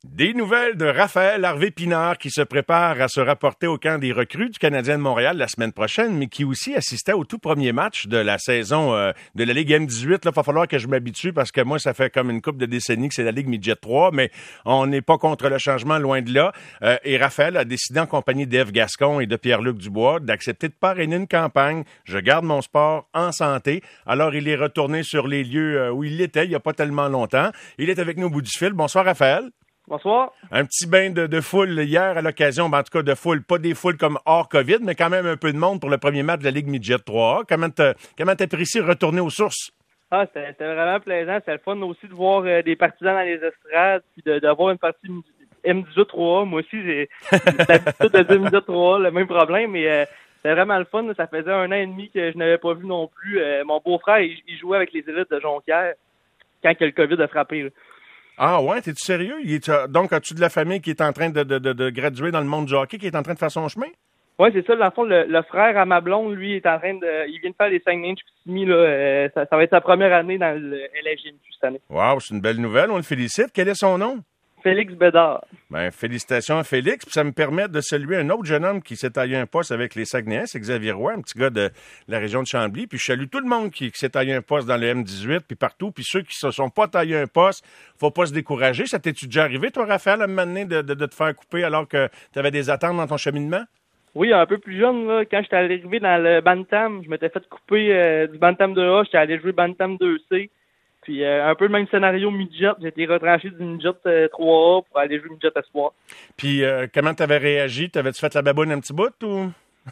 Des nouvelles de Raphaël Harvey-Pinard qui se prépare à se rapporter au camp des recrues du Canadien de Montréal la semaine prochaine, mais qui aussi assistait au tout premier match de la saison de la Ligue M18. Là, il va falloir que je m'habitue parce que moi, ça fait comme une couple de décennies que c'est la Ligue Midget 3, mais on n'est pas contre le changement, loin de là. Et Raphaël a décidé en compagnie d'Ève Gascon et de Pierre-Luc Dubois d'accepter de parrainer une campagne. Je garde mon sport en santé. Alors, il est retourné sur les lieux où il était il n'y a pas tellement longtemps. Il est avec nous au bout du fil. Bonsoir, Raphaël. Bonsoir. Un petit bain de foule hier à l'occasion, en tout cas de foule, pas des foules comme hors COVID, mais quand même un peu de monde pour le premier match de la Ligue Midget 3A. Comment t'apprécies retourner aux sources? C'était vraiment plaisant. C'était le fun aussi de voir des partisans dans les estrades, puis d'avoir une partie M18 3A. Moi aussi, j'ai l'habitude de dire Midget 3A, le même problème, mais c'était vraiment le fun. Ça faisait 1 an et demi que je n'avais pas vu non plus. Mon beau-frère, il jouait avec les élites de Jonquière quand le COVID a frappé. Là. Ah ouais, t'es-tu sérieux? Donc, as-tu de la famille qui est en train de graduer dans le monde du hockey, qui est en train de faire son chemin? Oui, c'est ça. Dans le fond, le frère à ma blonde, lui, est en train de... Il vient de faire les Saguenay-Chicoutimi, là. Ça va être sa première année dans le LHJMQ cette année. Wow, c'est une belle nouvelle. On le félicite. Quel est son nom? Félix Bédard. Ben, félicitations à Félix. Puis ça me permet de saluer un autre jeune homme qui s'est taillé un poste avec les Saguenayens, c'est Xavier Roy, un petit gars de la région de Chambly. Puis je salue tout le monde qui s'est taillé un poste dans le M18, puis partout. Puis ceux qui se sont pas taillés un poste, faut pas se décourager. Ça t'es-tu déjà arrivé, toi, Raphaël, à un moment donné, de te faire couper alors que tu avais des attentes dans ton cheminement? Oui, un peu plus jeune, là, quand j'étais arrivé dans le Bantam, je m'étais fait couper du Bantam 2A, j'étais allé jouer Bantam 2C. Puis un peu le même scénario midget, j'ai été retranché du midget 3A pour aller jouer midget espoir. Puis comment t'avais réagi? T'avais-tu fait la baboune un petit bout ou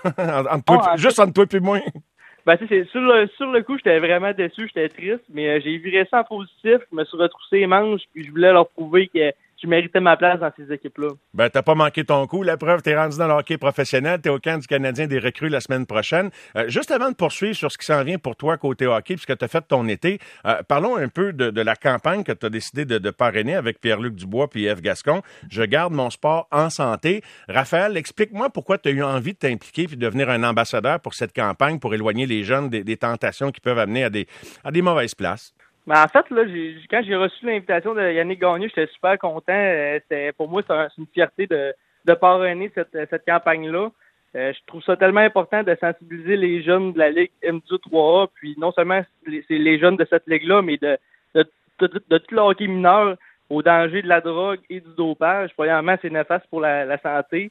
juste entre toi et moi? Ben c'est sur le coup, j'étais vraiment déçu, j'étais triste, mais j'ai viré ça en positif, je me suis retroussé les manches, puis je voulais leur prouver que je méritais ma place dans ces équipes-là. Ben, t'as pas manqué ton coup. La preuve, t'es rendu dans le hockey professionnel. T'es au camp du Canadien des recrues la semaine prochaine. Juste avant de poursuivre sur ce qui s'en vient pour toi côté hockey, puisque t'as fait ton été, parlons un peu de la campagne que t'as décidé de parrainer avec Pierre-Luc Dubois puis Ève Gascon. Je garde mon sport en santé. Raphaël, explique-moi pourquoi t'as eu envie de t'impliquer puis de devenir un ambassadeur pour cette campagne pour éloigner les jeunes des tentations qui peuvent amener à des mauvaises places. Mais en fait, là, quand j'ai reçu l'invitation de Yannick Gagné, j'étais super content. Pour moi, c'est une fierté de parrainer cette campagne-là. Je trouve ça tellement important de sensibiliser les jeunes de la Ligue M18 3A, puis non seulement c'est les jeunes de cette ligue-là, mais de tout le hockey mineur au danger de la drogue et du dopage. Premièrement, c'est néfaste pour la santé.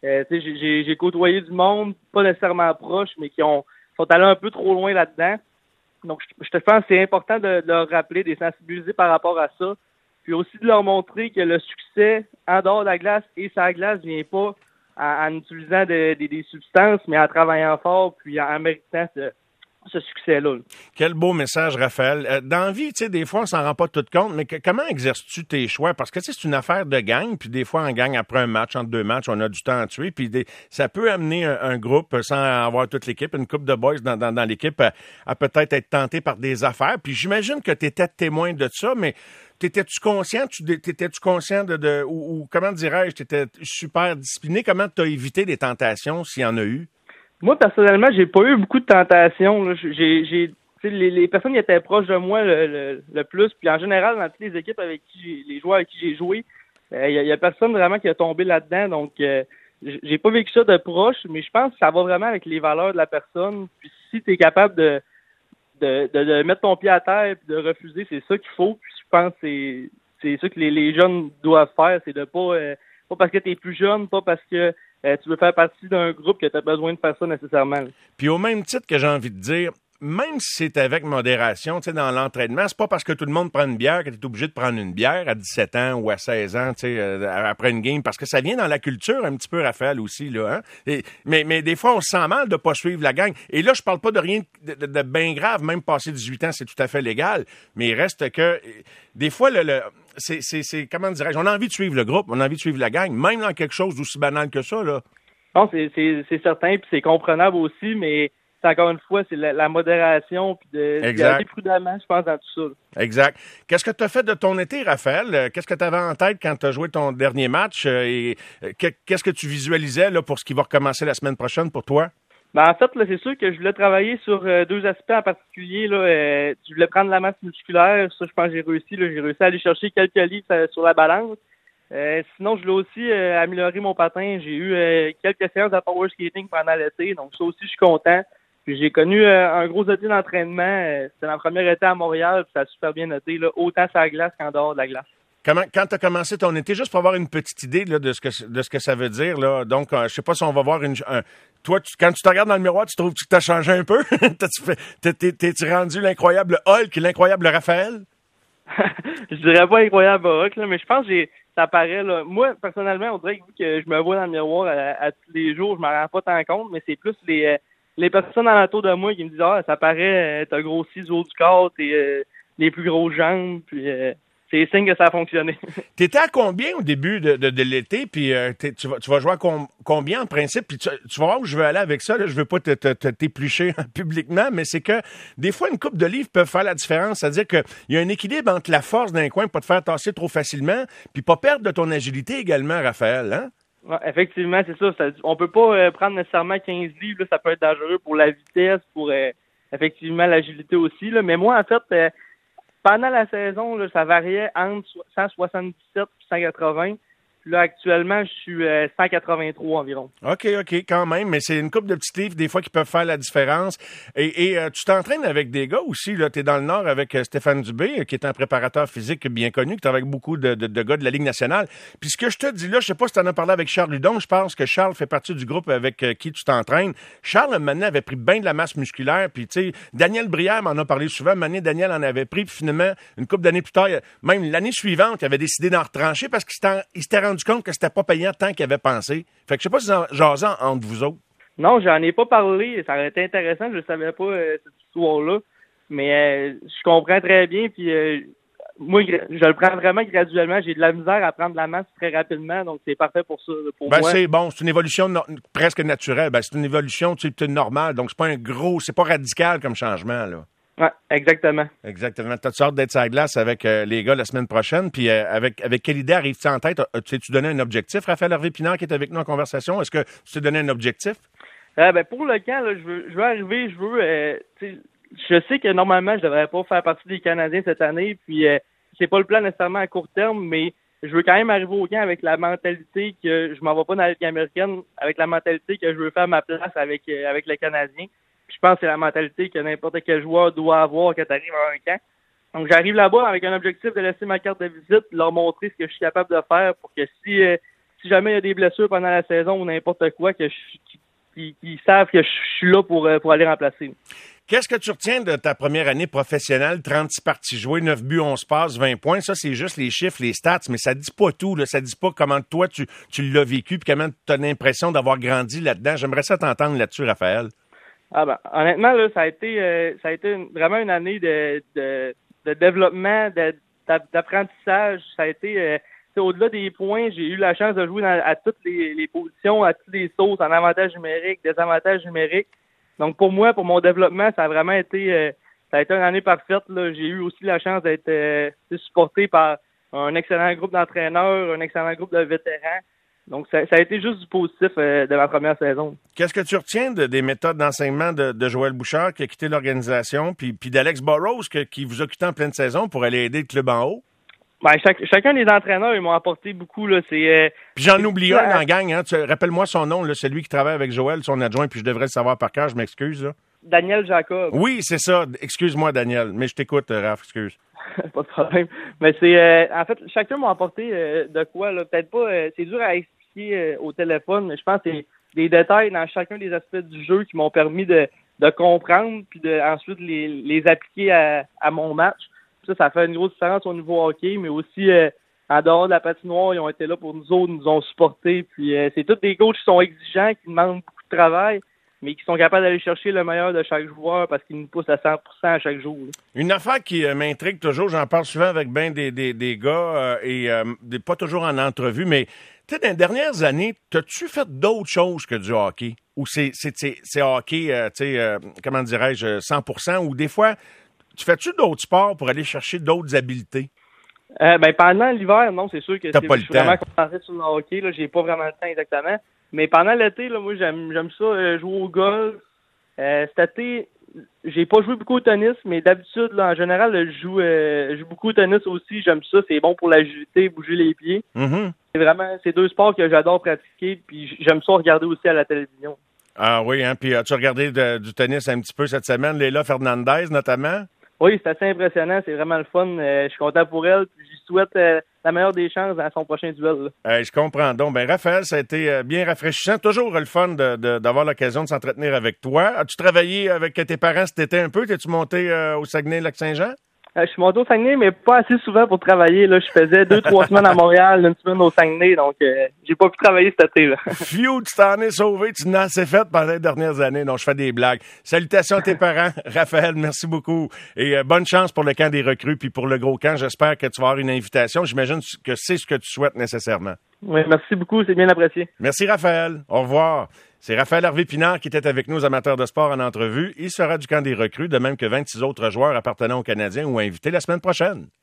J'ai côtoyé du monde, pas nécessairement proche, mais qui sont allés un peu trop loin là-dedans. Donc, je te pense que c'est important de leur rappeler, de les sensibiliser par rapport à ça. Puis aussi de leur montrer que le succès en dehors de la glace et sur la glace vient pas en utilisant des substances, mais en travaillant fort puis en méritant ce succès-là. Quel beau message, Raphaël. Dans la vie, tu sais, des fois, on s'en rend pas tout compte, mais comment exerces-tu tes choix? Parce que, tu sais, c'est une affaire de gang, puis des fois, on gagne après un match, entre 2 matchs, on a du temps à tuer, puis ça peut amener un groupe, sans avoir toute l'équipe, une couple de boys dans l'équipe, à peut-être être tenté par des affaires. Puis j'imagine que tu étais témoin de ça, mais t'étais-tu conscient? T'étais-tu conscient ou comment dirais-je, t'étais super discipliné? Comment t'as évité des tentations, s'il y en a eu? Moi, personnellement, j'ai pas eu beaucoup de tentations. Là. Les personnes qui étaient proches de moi le plus, puis en général, dans toutes les équipes les joueurs avec qui j'ai joué, il y a personne vraiment qui a tombé là-dedans. Donc, j'ai pas vécu ça de proche, mais je pense que ça va vraiment avec les valeurs de la personne. Puis si tu es capable de mettre ton pied à terre et de refuser, c'est ça qu'il faut. Puis je pense que c'est ça que les jeunes doivent faire, c'est de pas parce que tu es plus jeune, pas parce que tu veux faire partie d'un groupe que tu as besoin de faire ça nécessairement. Puis au même titre que j'ai envie de dire, même si c'est avec modération, tu sais, dans l'entraînement, c'est pas parce que tout le monde prend une bière que tu es obligé de prendre une bière à 17 ans ou à 16 ans, tu sais, après une game, parce que ça vient dans la culture un petit peu, Raphaël, aussi, là, hein? Mais des fois, on se sent mal de pas suivre la gang. Et là, je parle pas de rien de bien grave, même passer 18 ans, c'est tout à fait légal, mais il reste que, des fois, c'est comment dirais-je, on a envie de suivre le groupe, on a envie de suivre la gang, même dans quelque chose d'aussi banal que ça, là. Non, c'est certain, puis c'est comprenable aussi, mais c'est encore une fois, c'est la modération, puis d'y aller prudemment, je pense, dans tout ça. Là. Exact. Qu'est-ce que tu as fait de ton été, Raphaël? Qu'est-ce que tu avais en tête quand tu as joué ton dernier match? Et qu'est-ce que tu visualisais là, pour ce qui va recommencer la semaine prochaine pour toi? Ben, en fait, là, c'est sûr que je voulais travailler sur 2 aspects en particulier. Là, je voulais prendre la masse musculaire. Ça, je pense que j'ai réussi. Là, j'ai réussi à aller chercher quelques livres sur la balance. Sinon, je voulais aussi améliorer mon patin. J'ai eu quelques séances de power skating pendant l'été, donc ça aussi, je suis content. Puis j'ai connu un gros été d'entraînement. C'était ma première été à Montréal, puis ça a super bien noté, là, autant sur la glace qu'en dehors de la glace. Quand tu as commencé ton été, juste pour avoir une petite idée là, de ce que ça veut dire, là. Donc, je sais pas si on va voir toi, quand tu te regardes dans le miroir, tu trouves que tu t'as changé un peu? T'es-tu rendu l'incroyable Hulk et l'incroyable Raphaël? Je dirais pas incroyable Hulk, là, mais je pense que ça paraît, là. Moi, personnellement, on dirait que je me vois dans le miroir à tous les jours, je m'en rends pas tant compte, mais c'est plus les personnes alentour de moi qui me disent « Ah, ça paraît, t'as grossi du haut du corps, t'es les plus grosses jambes, puis c'est signe que ça a fonctionné. » T'étais à combien au début de l'été, puis tu vas jouer à combien en principe, puis tu vas voir où je veux aller avec ça, là, je veux pas t'éplucher publiquement, mais c'est que des fois, une coupe de livres peut faire la différence, c'est-à-dire qu'il y a un équilibre entre la force d'un coin, pas te faire tasser trop facilement, puis pas perdre de ton agilité également, Raphaël, hein? Ouais, effectivement, c'est ça. On peut pas prendre nécessairement 15 livres, là, ça peut être dangereux pour la vitesse, pour effectivement l'agilité aussi. Là. Mais moi, en fait, pendant la saison, là, ça variait entre 177 et 180. Puis là, actuellement, je suis 183 environ. OK, quand même, mais c'est une couple de petits livres, des fois, qui peuvent faire la différence. Et tu t'entraînes avec des gars aussi, là. T'es dans le Nord avec Stéphane Dubé, qui est un préparateur physique bien connu, qui travaille avec beaucoup de gars de la Ligue nationale. Puis ce que je te dis là, je sais pas si t'en as parlé avec Charles Ludon, je pense que Charles fait partie du groupe avec qui tu t'entraînes. Charles, maintenant, avait pris bien de la masse musculaire, puis tu sais, Daniel Brière m'en a parlé souvent, maintenant, Daniel en avait pris, puis finalement, une couple d'années plus tard, même l'année suivante, il avait décidé d'en retrancher parce qu'il s'était rendu compte que c'était pas payant tant qu'il avait pensé. Fait que je sais pas si c'est jasant entre vous autres. Non, j'en ai pas parlé. Ça aurait été intéressant. Je ne savais pas cette histoire-là. Mais je comprends très bien. Puis moi, je le prends vraiment graduellement. J'ai de la misère à prendre de la masse très rapidement. Donc, c'est parfait pour ça. Pour moi. C'est bon. C'est une évolution presque naturelle. C'est une évolution normale. Donc, c'est pas c'est pas radical comme changement, là. Oui, exactement. Exactement. T'as hâte d'être sur la glace avec les gars la semaine prochaine. Puis avec quelle idée arrives-tu en tête? Tu donné un objectif, Raphaël Harvey-Pinard, qui est avec nous en conversation? Est-ce que tu t'es donné un objectif? Pour le camp, là, je veux arriver, je sais que normalement, je devrais pas faire partie des Canadiens cette année. Puis c'est pas le plan nécessairement à court terme, mais je veux quand même arriver au camp avec la mentalité que je m'en vais pas dans la Ligue américaine, avec la mentalité que je veux faire ma place avec les Canadiens. Je pense que c'est la mentalité que n'importe quel joueur doit avoir quand tu arrives à un camp. Donc, j'arrive là-bas avec un objectif de laisser ma carte de visite, leur montrer ce que je suis capable de faire pour que si jamais il y a des blessures pendant la saison ou n'importe quoi, qu'ils savent que je suis là pour aller remplacer. Qu'est-ce que tu retiens de ta première année professionnelle? 36 parties jouées, 9 buts, 11 passes, 20 points. Ça, c'est juste les chiffres, les stats, mais ça dit pas tout. Là. Ça dit pas comment toi, tu l'as vécu puis comment tu as l'impression d'avoir grandi là-dedans. J'aimerais ça t'entendre là-dessus, Raphaël. Honnêtement, là, ça a été vraiment une année de développement, d'apprentissage. Ça a été au-delà des points, j'ai eu la chance de jouer à toutes les positions, à toutes les sauces, en avantage numérique, désavantage numérique. Donc pour moi, pour mon développement, ça a vraiment été ça a été une année parfaite. Là. J'ai eu aussi la chance d'être supporté par un excellent groupe d'entraîneurs, un excellent groupe de vétérans. Donc, ça a été juste du positif de ma première saison. Qu'est-ce que tu retiens des méthodes d'enseignement de Joël Bouchard qui a quitté l'organisation, puis d'Alex Burrows qui vous a quitté en pleine saison pour aller aider le club en haut? Chacun des entraîneurs, ils m'ont apporté beaucoup. Là, puis j'en oublie un dans la gang. Hein? Rappelle-moi son nom, là, celui qui travaille avec Joël, son adjoint, puis je devrais le savoir par cœur, je m'excuse. Là. Daniel Jacob. Oui, c'est ça. Excuse-moi, Daniel, mais je t'écoute, Raph, excuse. Pas de problème. Mais c'est en fait, chacun m'a apporté de quoi, là. Peut-être pas, c'est dur à expliquer au téléphone, mais je pense que c'est des détails dans chacun des aspects du jeu qui m'ont permis de comprendre puis ensuite les appliquer à mon match. Ça fait une grosse différence au niveau hockey, mais aussi en dehors de la patinoire, ils ont été là pour nous autres, nous ont supportés. Puis c'est tous des coachs qui sont exigeants, qui demandent beaucoup de travail, mais qui sont capables d'aller chercher le meilleur de chaque joueur parce qu'ils nous poussent à 100% à chaque jour. Là. Une affaire qui m'intrigue toujours, j'en parle souvent avec ben des gars pas toujours en entrevue, mais tu sais, dans les dernières années, t'as-tu fait d'autres choses que du hockey? Ou c'est hockey, comment dirais-je, 100%? Ou des fois, tu fais-tu d'autres sports pour aller chercher d'autres habiletés? Pendant l'hiver, non, c'est sûr que je suis vraiment concentré sur le hockey. Là, j'ai pas vraiment le temps exactement. Mais pendant l'été, là, moi, j'aime ça jouer au golf. Cet été, j'ai pas joué beaucoup au tennis, mais d'habitude, là, en général, je joue beaucoup au tennis aussi. J'aime ça, c'est bon pour l'agilité, bouger les pieds. Mm-hmm. C'est deux sports que j'adore pratiquer, puis j'aime ça regarder aussi à la télévision. Ah oui, hein? Puis as-tu regardé du tennis un petit peu cette semaine, Leila Fernandez notamment? Oui, c'est assez impressionnant, c'est vraiment le fun. Je suis content pour elle, puis je lui souhaite la meilleure des chances à son prochain duel. Je comprends donc. Ben Raphaël, ça a été bien rafraîchissant. Toujours le fun d'avoir l'occasion de s'entretenir avec toi. As-tu travaillé avec tes parents cet été un peu? T'es-tu monté au Saguenay-Lac-Saint-Jean? Je suis monté au Saguenay, mais pas assez souvent pour travailler. Là, je faisais 2-3 semaines à Montréal, une semaine au Saguenay, donc j'ai pas pu travailler cet été. Là. Phew, tu t'en es sauvé, tu n'as assez fait pendant les dernières années, donc je fais des blagues. Salutations à tes parents, Raphaël, merci beaucoup. Et bonne chance pour le camp des recrues, puis pour le gros camp, j'espère que tu vas avoir une invitation. J'imagine que c'est ce que tu souhaites nécessairement. Oui, merci beaucoup, c'est bien apprécié. Merci Raphaël, au revoir. C'est Raphaël Harvey-Pinard qui était avec nous, aux amateurs de sport, en entrevue. Il sera du camp des recrues, de même que 26 autres joueurs appartenant aux Canadiens ou invités la semaine prochaine.